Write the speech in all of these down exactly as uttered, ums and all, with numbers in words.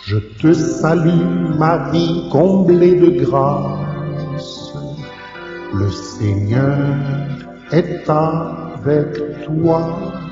Je te salue, Marie, comblée de grâce. Le Seigneur est avec toi.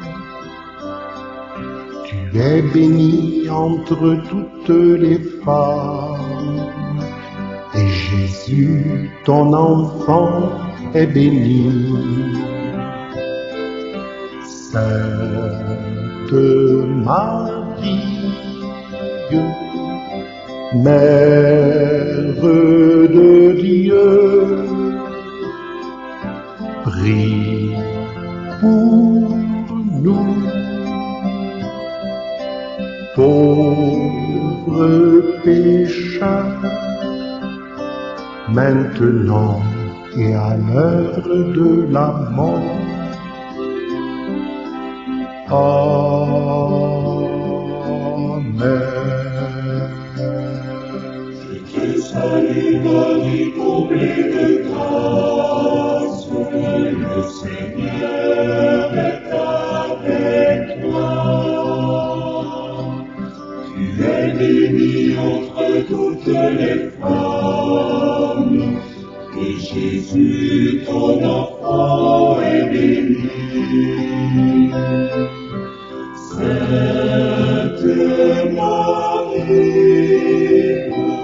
Tu es bénie entre toutes les femmes, et Jésus, ton enfant, est béni. Sainte Marie, Mère de Dieu, prie pour nous, pauvres pécheurs, maintenant et à l'heure de la mort. Amen. Je te salue, Marie, comblée de grâce, le Seigneur est avec toi. Tu es bénie entre toutes les femmes, et Jésus, ton enfant, est béni. Sainte Marie,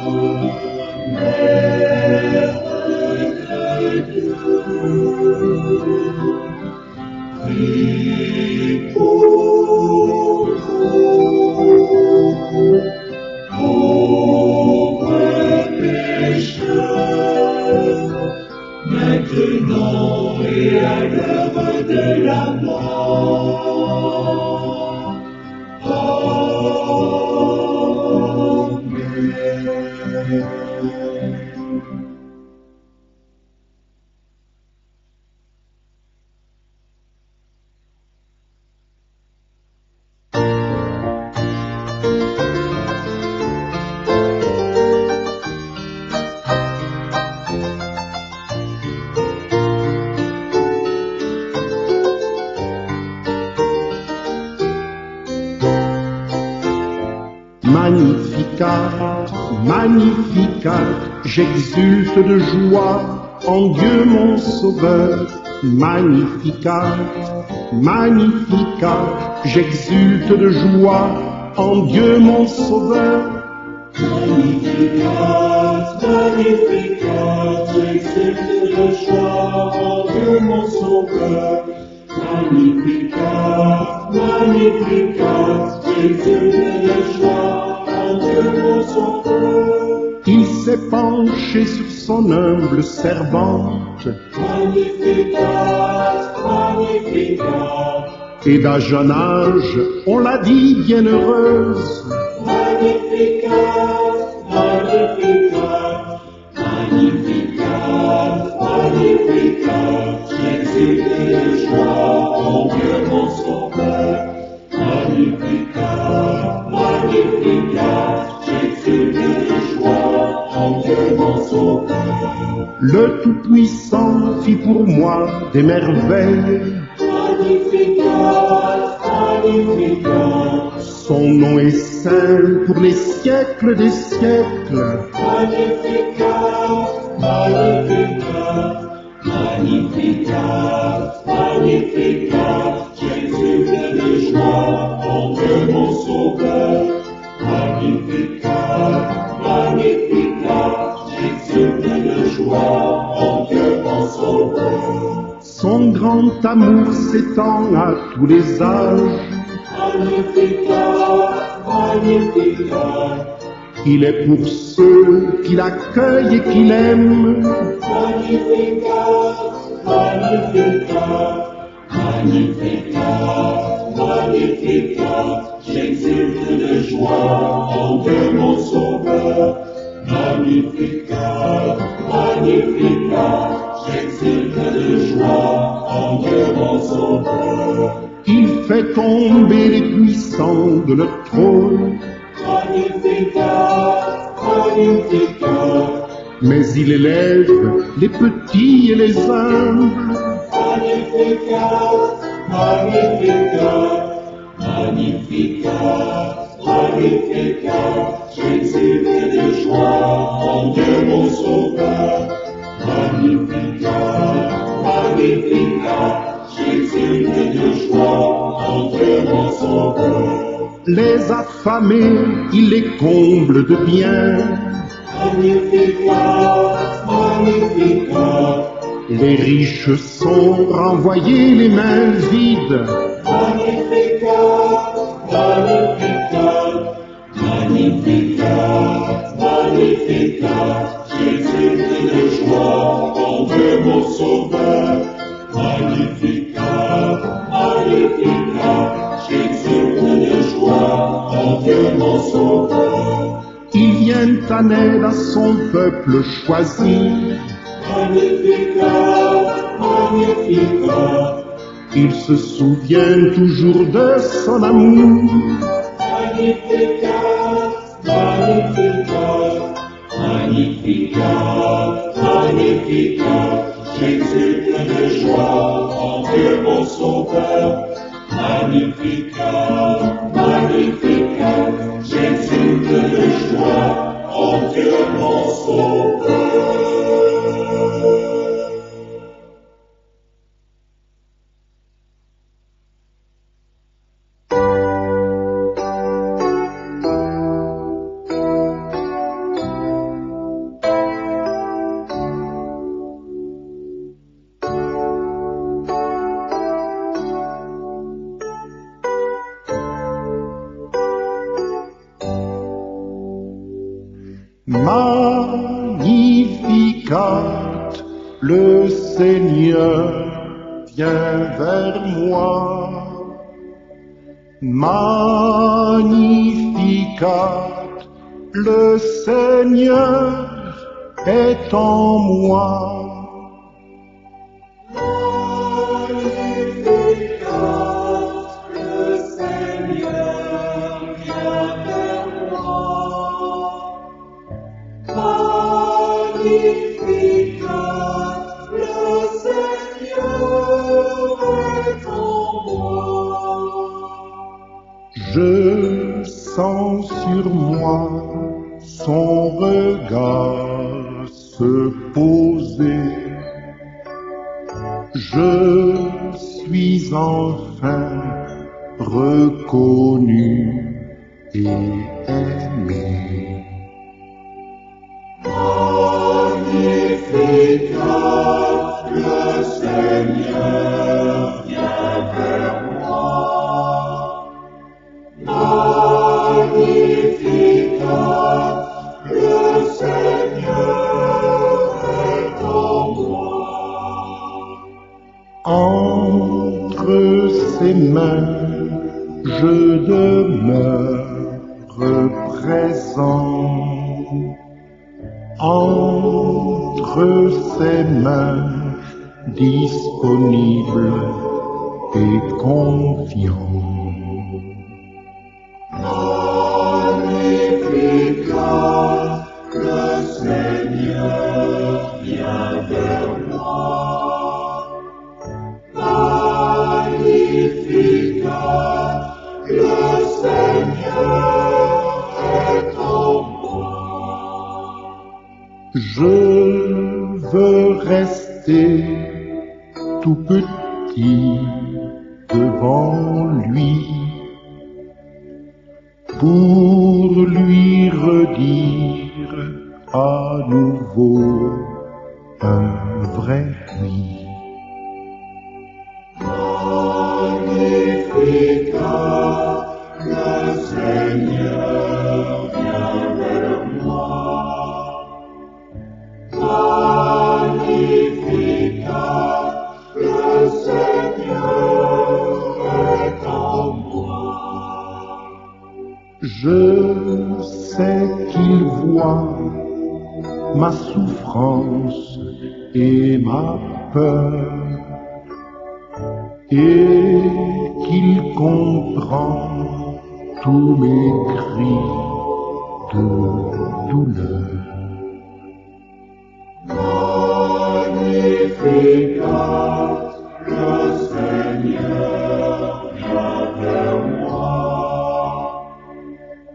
Mère de Dieu, prie pour nous, pauvres pécheurs, maintenant et à l'heure de la mort. Amen. Magnificat, Magnificat, j'exulte de joie en Dieu mon Sauveur. Magnificat, Magnificat, j'exulte de joie en Dieu mon Sauveur. Magnificat, Magnificat, j'exulte de joie en Dieu mon Sauveur. Magnificat, Magnificat, j'exulte de joie en Dieu mon Sauveur. Il s'est penché sur son humble servante, Magnificat, Magnificat, et d'un jeune âge, on l'a dit bienheureuse. Magnificat, Magnificat, Magnificat, Magnificat, j'exulte de joie en Dieu mon Sauveur. Magnificat, Magnificat, j'exulte de joie en Dieu mon Sauveur. Le Tout-Puissant fit pour moi des merveilles. Magnificat, Magnificat, Son nom est saint pour les siècles des siècles. Magnificat, Magnificat, Magnificat, Magnificat, j'exulte de joie en Dieu mon Sauveur. Magnificat, Magnificat, j'exulte de joie en Dieu mon Sauveur. Son grand amour s'étend à tous les âges. Magnificat, Magnificat, Il est pour ceux qui l'accueillent et qui l'aiment. Magnificat, Magnificat, Magnificat, Magnificat, j'exulte de joie en Dieu mon Sauveur. Magnificat, Magnificat, j'exulte de joie en Dieu mon Sauveur. Il fait tomber les puissants de leur trône, Magnificat, Magnificat, mais il élève les petits et les humbles. Magnificat, Magnificat, Magnificat, Magnificat, Jésus né de joie, en Dieu mon sauveur. Magnificat, Magnificat, Jésus né de joie, en Dieu mon sauveur. Les affamés, il les comble de bien. Magnificat, Magnificat, Les riches sont renvoyés les mains vides. Magnificat, Magnificat, Magnificat, Magnificat, Jésus né de joie, en Dieu mon sauveur. Magnificat, Magnificat, Jésus né de joie, en Dieu mon sauveur. Il vient en aide à son peuple choisi. Magnificat, Magnificat, Il se souvient toujours de son amour. Magnificat, Magnificat, Magnificat, Magnificat, Jésus plein de joie, en Dieu mon sauveur. Magnificat, Magnificat, Jésus plein de joie, en Dieu mon sauveur. Magnificat, le Seigneur vient vers moi. Magnificat, le Seigneur est en moi. Je sens sur moi son regard se poser. Je suis enfin reconnu et aimé. Magnificat, le Seigneur vient vers moi. Magnificat, le Seigneur est en moi. Entre ses mains, je demeure présent. Entre ses mains, disponible et confiant. Magnificat, le Seigneur vient vers moi. Magnificat, le Seigneur est en moi. Je veux rester tout petit devant lui pour lui redire à nouveau un vrai oui. Magnificat, le Seigneur vient vers moi. Magnificat, le Seigneur est en moi. Je sais qu'il voit ma souffrance et ma peur, et qu'il comprend tous mes cris de douleur. Magnificat, le Seigneur vient vers moi.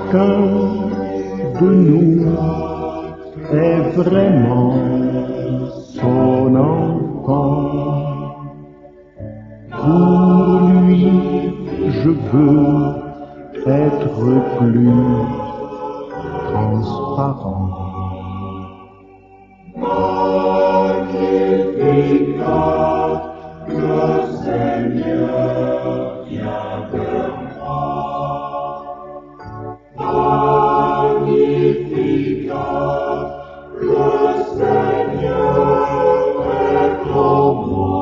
chacun de nous est vraiment son enfant. Pour lui, je veux être plus transparent. Magnificat, le Seigneur vient vers moi. Magnificat, le Seigneur est en moi.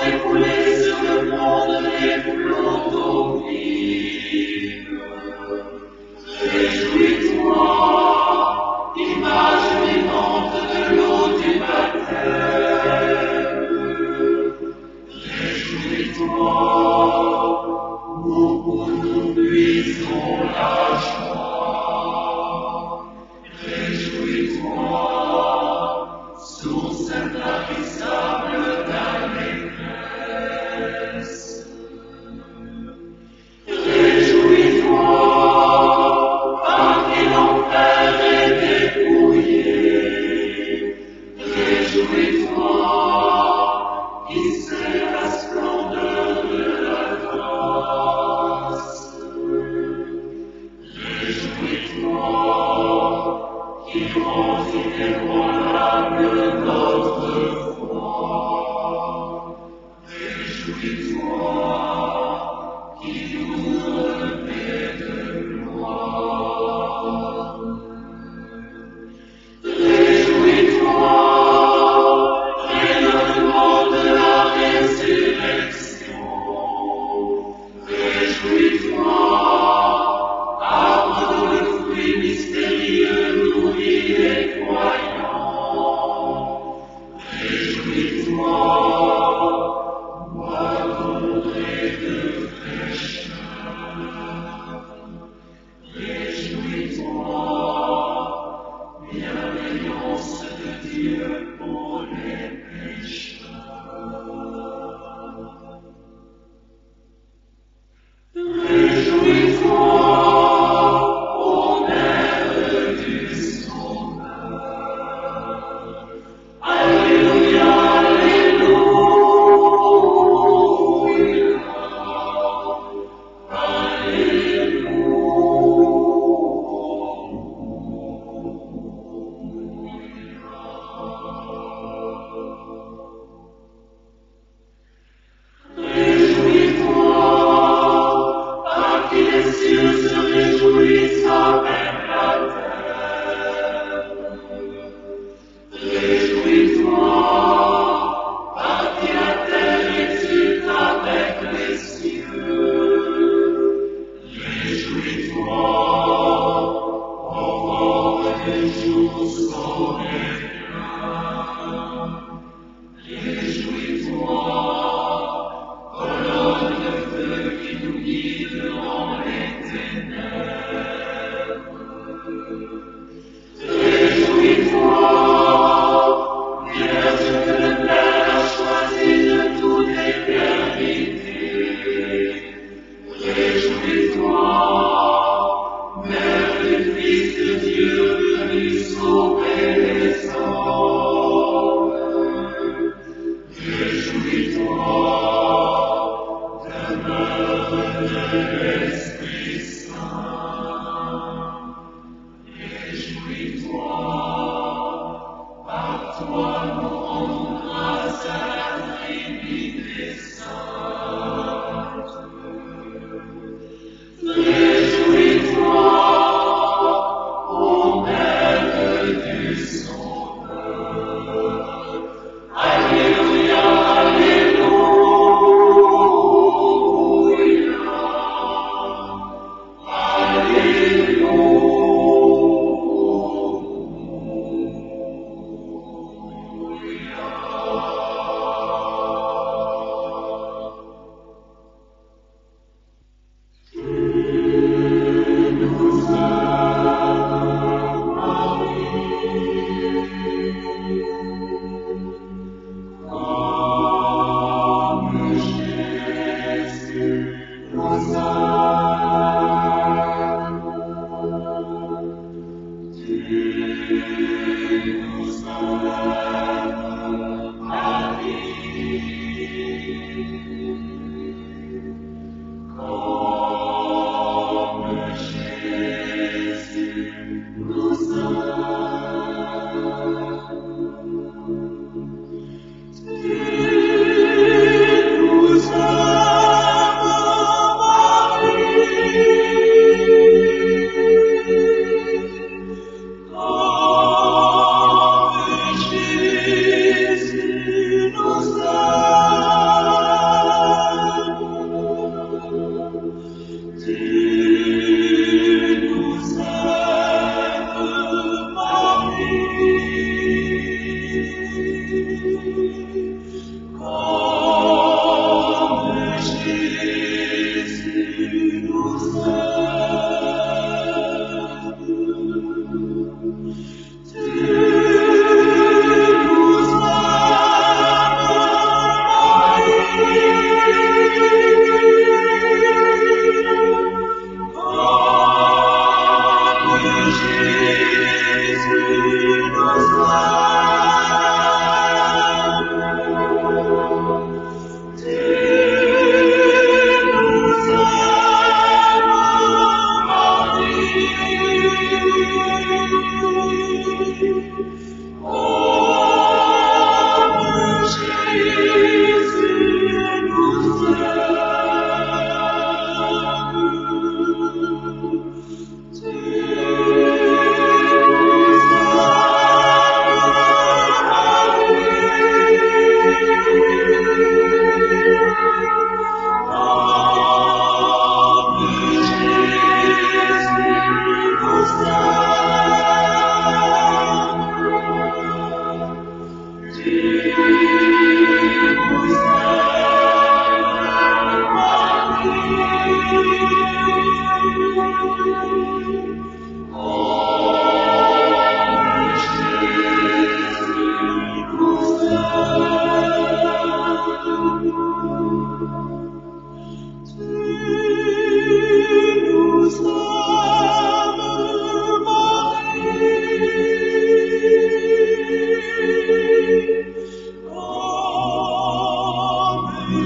écoulés sur le monde des flots d'eau vive. Réjouis-toi, image vivante de l'eau du baptême. Réjouis-toi, où nous puisons la joie. Réjouis-toi, source intarissable d'allégresse. Réjouis-toi, par qui l'enfer est dépouillé. Réjouis-toi, qui sait la splendeur de la grâce. Réjouis-toi, qui rend inébranlable notre foi. Réjouis-toi, qui nous revêt de gloire. Réjouis-toi, rayonnement de la résurrection. Réjouis-toi, arbre de fruits mystérieux, nourris les croyants. Réjouis-toi, bois d'ombre et de fraîcheur. Réjouis-toi, bienveillance de Dieu pour les pécheurs. Réjouis-toi, ô Mère du Sauveur. Alléluia, Alléluia, Réjouis-toi, par qui les cieux se réjouissent avec la terre. Réjouis-toi, par qui la terre exulte avec les cieux. Réjouis-toi, aurore des jours sans éclat. Réjouis-toi, colonne de feu qui nous guide dans les ténèbres. Réjouis-toi, Vierge que le Père a choisie de toute éternité. Réjouis-toi, Mère du Fils de Dieu venu sauver les hommes. Réjouis-toi, demeure de l'Esprit Saint. Réjouis-toi, par toi nous rendons grâce à la Trinité sainte. Réjouis-toi, ô Mère du Sauveur. Alléluia, Alléluia, Jésus nous aime.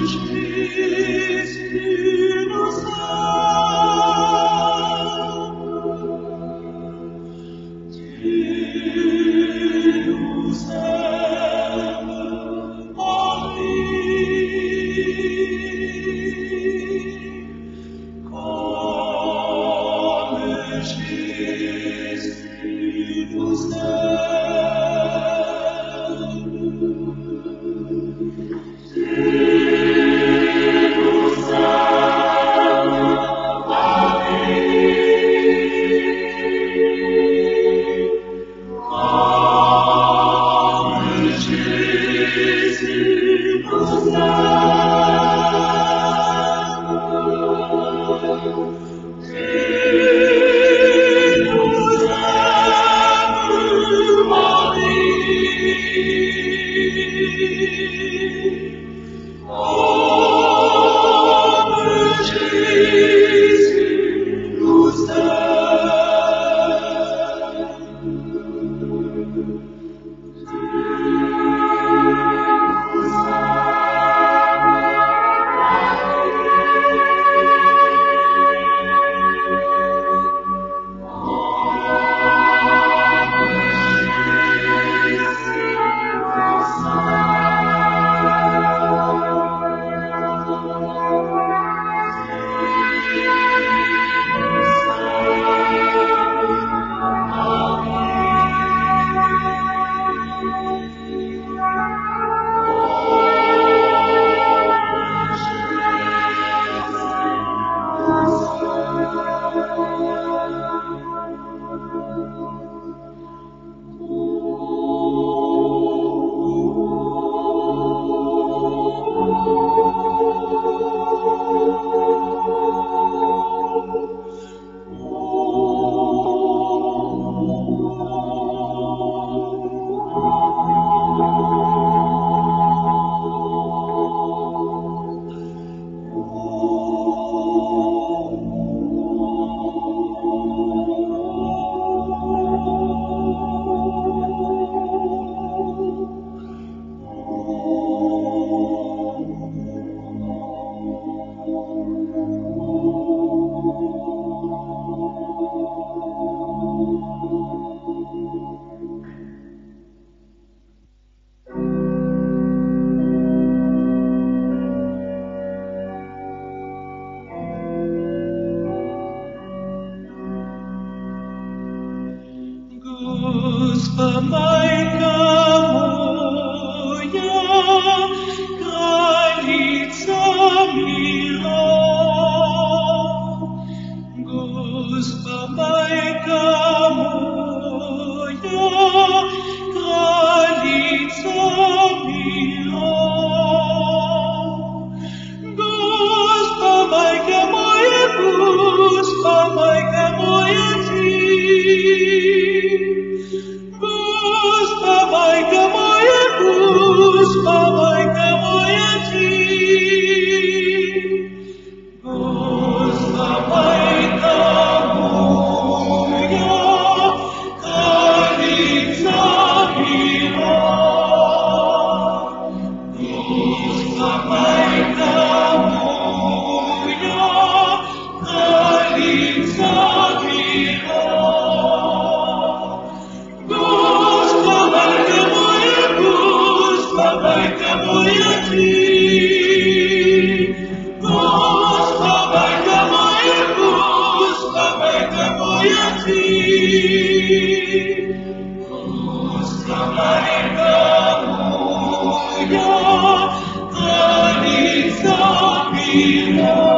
Gospa Majka moja, kraljica mila. Gospa Majka moja, kraljica mila. Gospa Majka moja, Gospa Majka moja ti. Gospa Majka moja, Gospa Majka moja ti. Gospa Majka moja, kraljica mila. Gospa Majka moja, kraljica mila. Gospa Majka moja, Gospa Majka moja ti. Gospa Majka moja, Gospa Majka moja ti. Gospa Majka moja, kraljica mila.